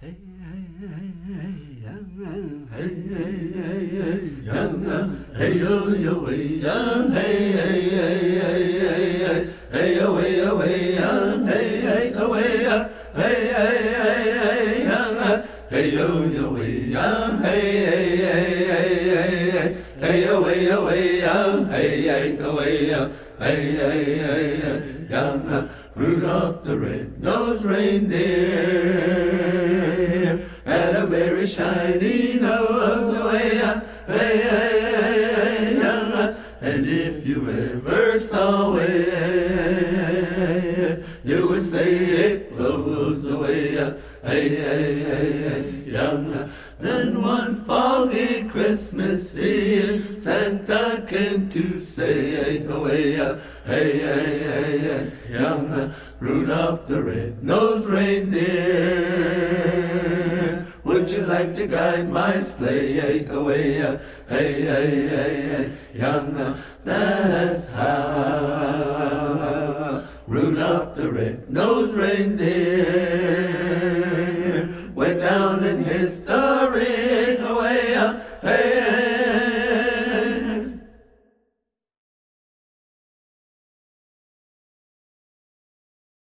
Hey, hey, hey, hey, young, hey, hey, hey, hey, young, hey, yo, yo, way, young, hey, hey, hey, hey, hey, hey, hey, away, away, young, hey, hey, away, hey, hey, hey, hey, young, hey, yo, yo, way, young, hey, hey, hey, hey, hey, hey, hey, away, away, young, hey, hey, away, hey, hey, hey, hey, young, Rudolph the red-nosed reindeer had a very shiny nose, hey, hey, hey, hey, young, and if you ever saw it, you would say it blows away, hey, hey, hey, hey, young. Then one foggy Christmas Eve, Santa came to say, away, hey, hey, hey, hey, young Rudolph the red-nosed reindeer. Would you like to guide my sleigh away, hey, hey, hey, hey, young? That's how Rudolph the red-nosed